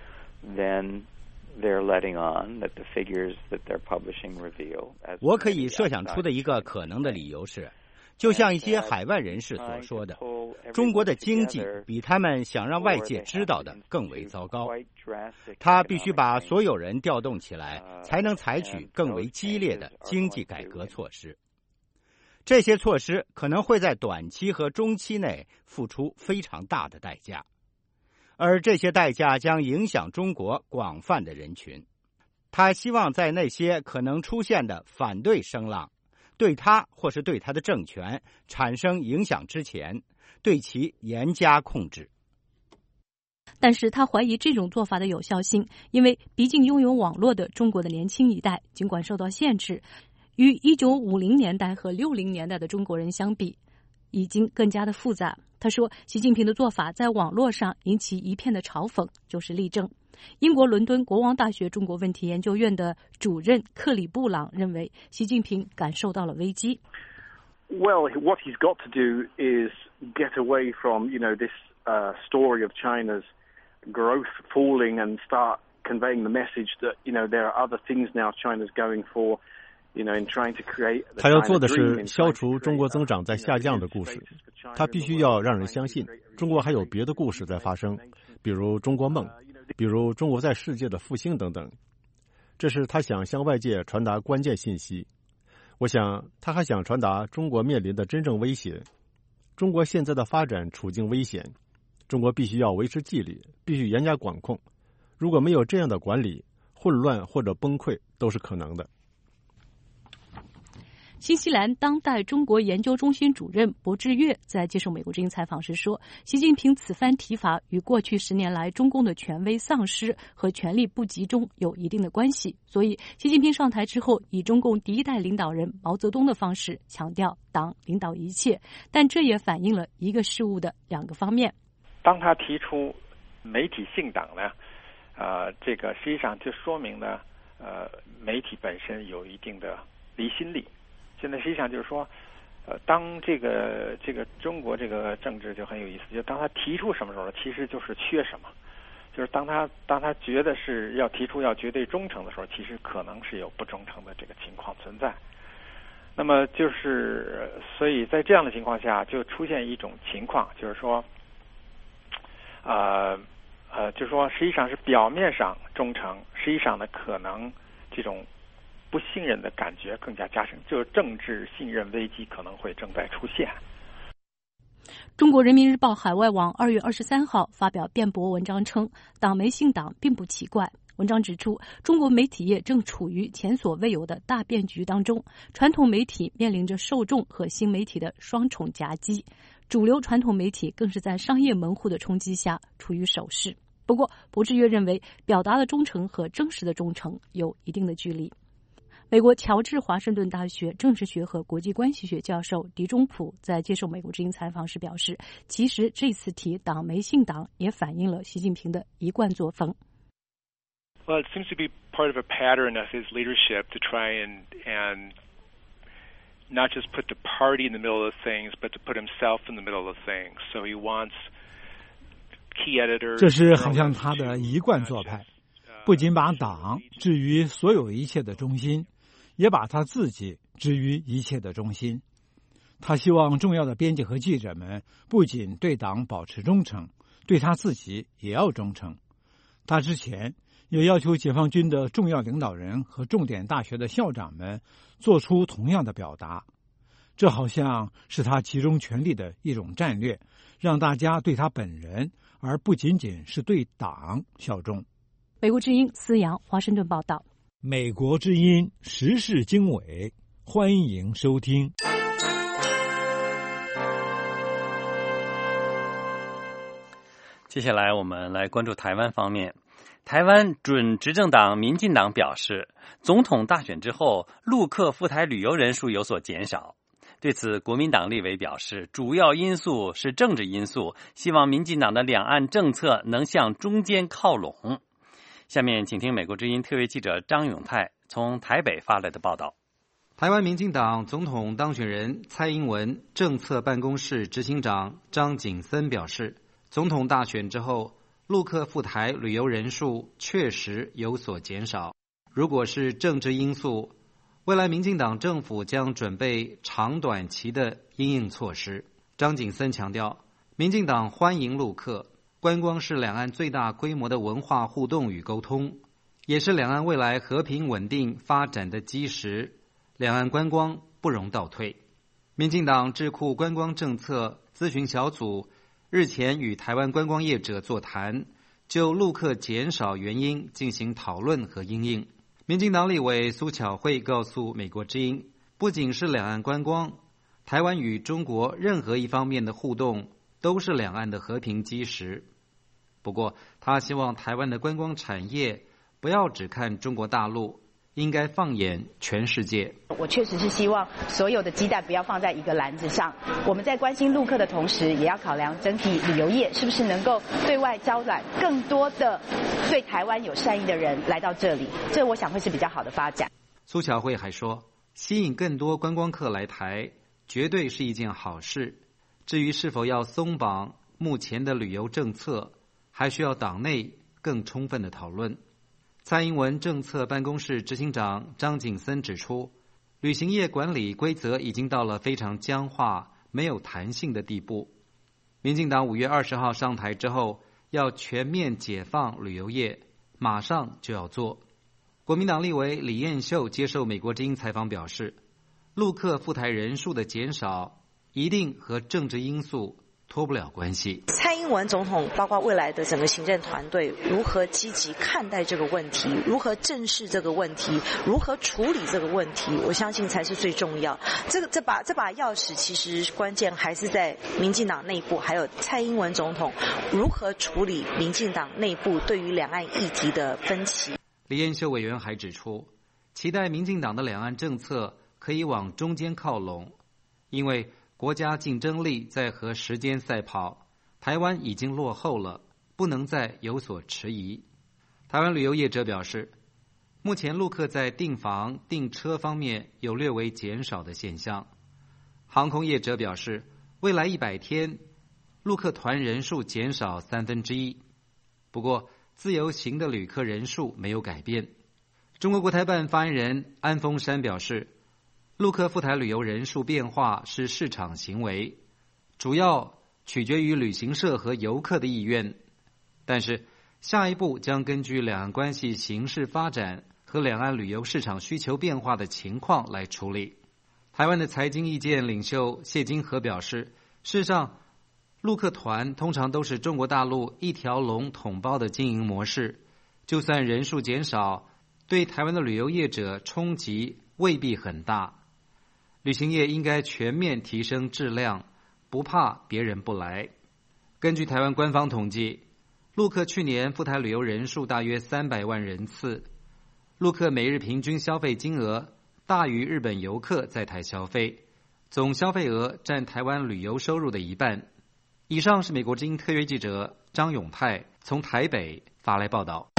than they're letting on, that the figures that they're publishing reveal.” 我可以设想出的一个可能的理由是，就像一些海外人士所说的，中国的经济比他们想让外界知道的更为糟糕。他必须把所有人调动起来，才能采取更为激烈的经济改革措施。这些措施可能会在短期和中期内付出非常大的代价，而这些代价将影响中国广泛的人群。他希望在那些可能出现的反对声浪对他或是对他的政权产生影响之前，对其严加控制。 但是他怀疑这种做法的有效性，因为毕竟拥有网络的中国的年轻一代，尽管受到限制，与1950年代和60年代的中国人相比，已经更加的复杂。他说，习近平的做法在网络上引起一片的嘲讽，就是例证。英国伦敦国王大学中国问题研究院的主任克里布朗认为，习近平感受到了危机。 Well, what he's got to do is get away from, this story of China's growth falling and start conveying the message that, there are other things now China's going for, in trying to create. 他要做的是消除中国增长在下降的故事。他必须要让人相信，中国还有别的故事在发生，比如中国梦，比如中国在世界的复兴等等。 这是他想向外界传达关键信息。我想他还想传达中国面临的真正威胁。中国现在的发展处境危险，中国必须要维持纪律，必须严加管控。如果没有这样的管理，混乱或者崩溃都是可能的。 新西兰当代中国研究中心主任柏志岳在接受美国之音采访时说，习近平此番提法与过去10年来中共的权威丧失和权力不集中有一定的关系，所以习近平上台之后以中共第一代领导人毛泽东的方式强调党领导一切，但这也反映了一个事物的2个方面。 当他提出媒体信党呢，这个实际上就说明呢，媒体本身有一定的离心力。现在实际上就是说，当这个中国这个政治就很有意思，就当他提出什么时候，其实就是缺什么，就是当他觉得是要提出要绝对忠诚的时候，其实可能是有不忠诚的这个情况存在。那么就是所以在这样的情况下，就出现一种情况，就是说，就是说实际上是表面上忠诚，实际上呢可能这种不信任的感觉更加加深，就是政治信任危机可能会正在出现。 中国人民日报海外网2月23号发表辩驳文章称，党媒信党并不奇怪。文章指出，中国媒体业正处于前所未有的大变局当中，传统媒体面临着受众和新媒体的双重夹击，主流传统媒体更是在商业门户的冲击下处于守势。不过，柏志岳认为，表达的忠诚和真实的忠诚有一定的距离。美国乔治华盛顿大学政治学和国际关系学教授狄中普在接受美国之音采访时表示，其实这次提党媒信党也反映了习近平的一贯作风。 Well, it seems to be part of a pattern of his leadership to try and not just put the party in the middle of things, but to put himself in the middle of things. So he wants key editors. 这是好像他的一贯做派，不仅把党置于所有一切的中心，也把他自己置于一切的中心。他希望重要的编辑和记者们不仅对党保持忠诚，对他自己也要忠诚。他之前也要求解放军的重要领导人和重点大学的校长们做出同样的表达。这好像是他集中权力的一种战略，让大家对他本人，而不仅仅是对党效忠。 美国之音思阳华盛顿报道。 美国之音时事经纬，欢迎收听。 接下来我们来关注台湾方面。台湾准执政党民进党表示，总统大选之后，陆客赴台旅游人数有所减少。对此，国民党立委表示，主要因素是政治因素，希望民进党的两岸政策能向中间靠拢。下面请听美国之音特约记者张永泰从台北发来的报道。 台湾民进党总统当选人蔡英文政策办公室执行长张景森表示，总统大选之后，陆客赴台旅游人数确实有所减少。如果是政治因素，未来民进党政府将准备长短期的因应措施。张景森强调，民进党欢迎陆客，观光是两岸最大规模的文化互动与沟通，也是两岸未来和平稳定发展的基石，两岸观光不容倒退。民进党智库观光政策咨询小组日前与台湾观光业者座谈，就陆客减少原因进行讨论和因应。民进党立委苏巧慧告诉美国之音，不仅是两岸观光，台湾与中国任何一方面的互动都是两岸的和平基石。不过，他希望台湾的观光产业不要只看中国大陆，应该放眼全世界。 我确实是希望所有的鸡蛋不要放在一个篮子上，我们在关心陆客的同时，也要考量整体旅游业是不是能够对外招揽更多的对台湾有善意的人来到这里，这我想会是比较好的发展。 苏巧慧还说，吸引更多观光客来台绝对是一件好事，至于是否要松绑目前的旅游政策，还需要党内更充分的讨论。蔡英文政策办公室执行长张景森指出，旅行业管理规则已经到了非常僵化、没有弹性的地步。民进党5月20号上台之后，要全面解放旅游业，马上就要做。 国民党立委李彦秀接受美国之音采访表示，陆客赴台人数的减少一定和政治因素脱不了关系。 蔡英文总统包括未来的整个行政团队如何积极看待这个问题，如何正视这个问题，如何处理这个问题，我相信才是最重要。这把钥匙其实关键还是在民进党内部，还有蔡英文总统如何处理民进党内部对于两岸议题的分歧。 李彦秀委员还指出，期待民进党的两岸政策可以往中间靠拢，因为国家竞争力在和时间赛跑，台湾已经落后了，不能再有所迟疑。台湾旅游业者表示，目前陆客在订房、订车方面有略微减少的现象。航空业者表示，未来100天，陆客团人数减少1/3。不过，自由行的旅客人数没有改变。中国国台办发言人安峰山表示，陆客赴台旅游人数变化是市场行为，主要取决于旅行社和游客的意愿，但是下一步将根据两岸关系形势发展和两岸旅游市场需求变化的情况来处理。台湾的财经意见领袖谢金河表示，事实上陆客团通常都是中国大陆一条龙统包的经营模式，就算人数减少，对台湾的旅游业者冲击未必很大。旅行业应该全面提升质量，不怕别人不来。根据台湾官方统计，陆客去年赴台旅游人数大约300万人次，陆客每日平均消费金额大于日本游客在台消费，总消费额占台湾旅游收入的1半。以上是美国之音特约记者张永泰从台北发来报道。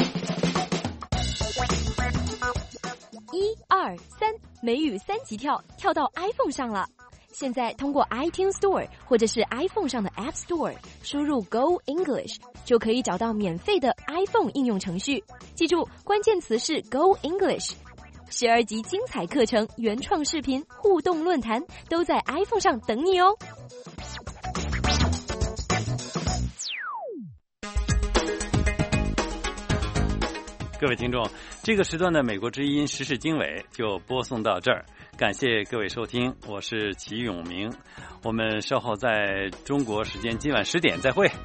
1、2、3，美语3级跳到 iPhone 上了。现在通过 iTunes Store 或者是 iPhone 上的 App Store 输入 Go English， 就可以找到免费的 iPhone 应用程序。记住，关键词是 Go English。12集精彩课程、原创视频、互动论坛都在 iPhone 上等你哦。 各位听众，这个时段的美国之音时事经纬就播送到这儿，感谢各位收听，我是齐永明，我们稍后在中国时间今晚10点再会。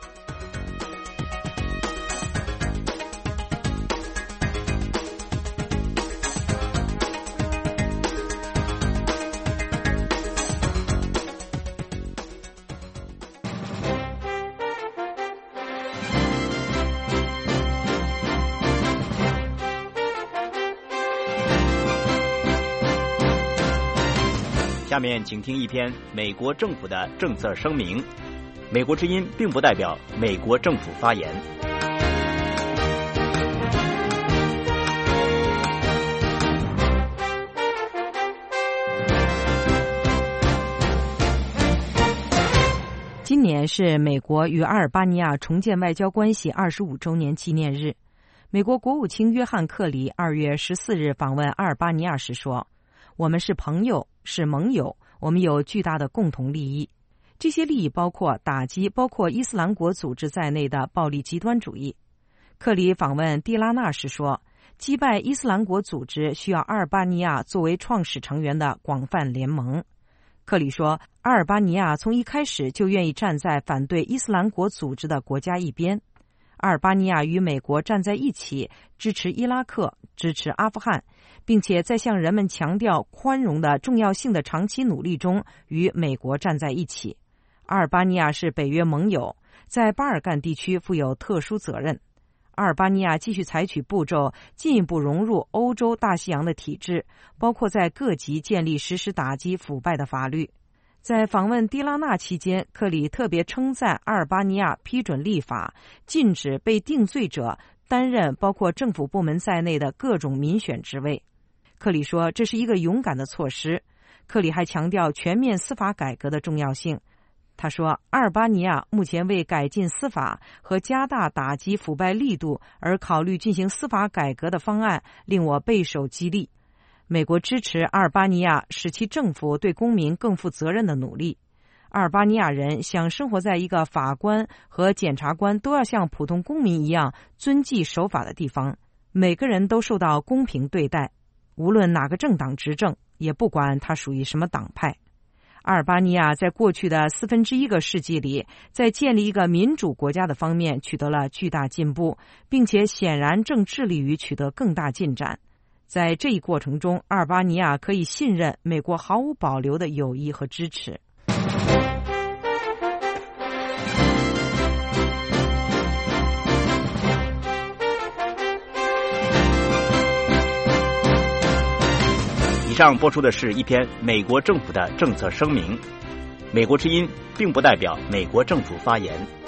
下面请听一篇美国政府的政策声明。美国之音并不代表美国政府发言。 今年是美国与阿尔巴尼亚重建外交关系25周年纪念日。美国国务卿约翰·克里2月14日访问阿尔巴尼亚时说，我们是朋友，是盟友，我们有巨大的共同利益。这些利益包括打击包括伊斯兰国组织在内的暴力极端主义。克里访问蒂拉纳时说，击败伊斯兰国组织需要阿尔巴尼亚作为创始成员的广泛联盟。克里说，阿尔巴尼亚从一开始就愿意站在反对伊斯兰国组织的国家一边。阿尔巴尼亚与美国站在一起，支持伊拉克，支持阿富汗，并且在向人们强调宽容的重要性的长期努力中与美国站在一起。阿尔巴尼亚是北约盟友，在巴尔干地区负有特殊责任。阿尔巴尼亚继续采取步骤，进一步融入欧洲大西洋的体制，包括在各级建立实施打击腐败的法律。在访问蒂拉纳期间，克里特别称赞阿尔巴尼亚批准立法，禁止被定罪者担任包括政府部门在内的各种民选职位。克里说，这是一个勇敢的措施。克里还强调全面司法改革的重要性。他说，阿尔巴尼亚目前为改进司法和加大打击腐败力度而考虑进行司法改革的方案，令我备受激励。美国支持阿尔巴尼亚使其政府对公民更负责任的努力。阿尔巴尼亚人想生活在一个法官和检察官都要像普通公民一样遵纪守法的地方。 每个人都受到公平对待，无论哪个政党执政，也不管他属于什么党派。阿尔巴尼亚在过去的1/4个世纪里，在建立一个民主国家的方面取得了巨大进步，并且显然正致力于取得更大进展。在这一过程中，阿尔巴尼亚可以信任美国毫无保留的友谊和支持。 以上播出的是一篇美国政府的政策声明。美国之音并不代表美国政府发言。